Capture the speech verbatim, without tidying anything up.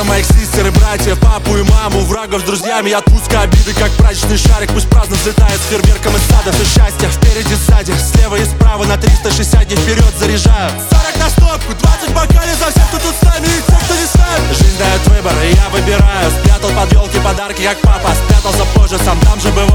моих сестер и братьев, папу и маму, врагов с друзьями. Отпуска обиды, как праздничный шарик. Пусть праздно взлетает с фейерверком из сада. Все счастье впереди, сзади, слева и справа. На триста шестьдесят дней вперед заряжаю. Сорок на стопку, двадцать бокалей за всех, кто тут с нами и тех, кто не с нами. Жизнь дает выбор, и я выбираю. Спрятал под елки подарки, как папа. Спрятался позже, сам там же бываю.